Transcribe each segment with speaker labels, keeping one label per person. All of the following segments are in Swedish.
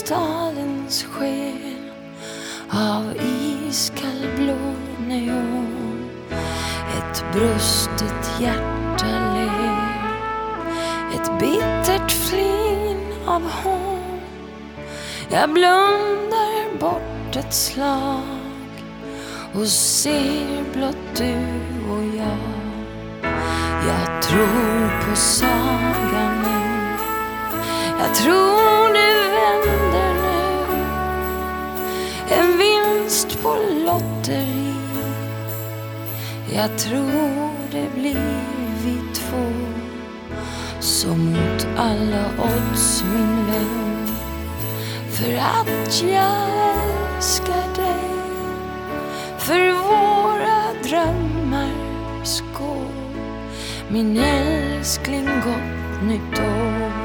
Speaker 1: stadens själ av iskall blå neon. Ett brustet hjärta ler, ett bittert flin av hån. Jag blundar bort ett slag och ser blott du och jag. Jag tror på sagan nu, jag tror det vänder nu. En vinst på lotteri, jag tror det blir vi två. Så mot alla odds min vän, för att jag älskar dig, för våra drömmar skål. Min älskling, gott nytt år.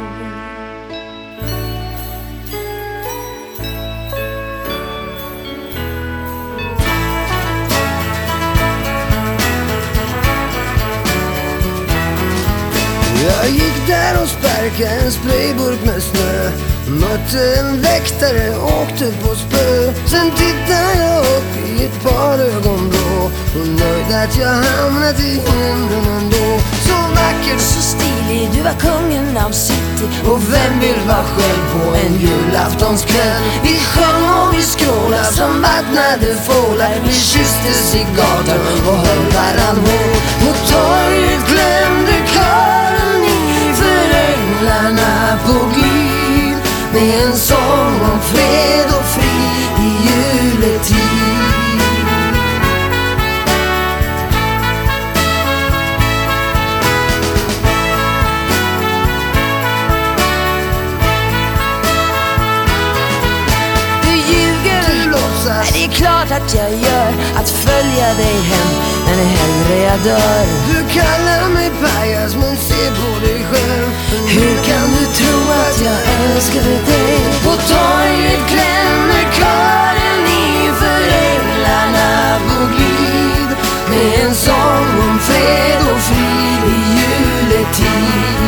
Speaker 2: Jag gick där och sparkade en sprayburk med snö. Mötte en väktare, åkte på spö. Sen tittade jag upp i ett par ögonblå och nöjd att jag hamnat i himlen ändå. Så vacker,
Speaker 1: så stilig, du var kungen av city.
Speaker 2: och vem vill vara själv på en julaftonskväll? Vi sjöng och vi skrålade som vattnade fålar. Vi kysstes i gatan och höll varann hårt. På torget glömde kören inför änglarna på glid, med en sång om fred och frid i juletid.
Speaker 1: Det är klart att jag gör, att följa dig hem, men hellre jag dör.
Speaker 2: Du kallar mig pajas, men se på dig själv.
Speaker 1: Hur kan du tro att jag älskade dig?
Speaker 2: På torget klämmer kören inför änglarna på glid, med en sång om fred och frid i juletid.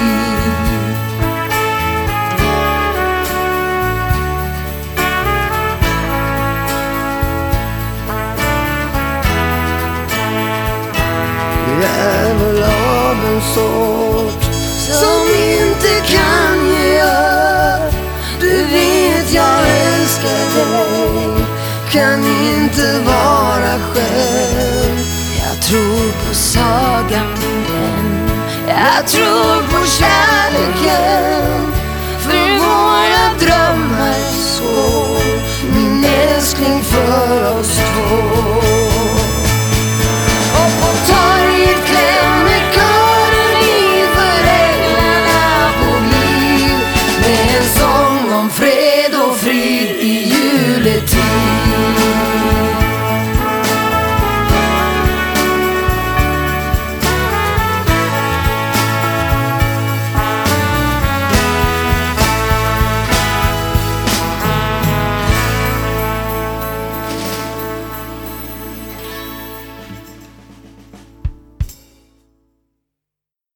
Speaker 2: Jävel av en sort som inte kan ge upp. Du vet jag älskar dig, kan inte vara själv.
Speaker 1: Jag tror på sagan, jag tror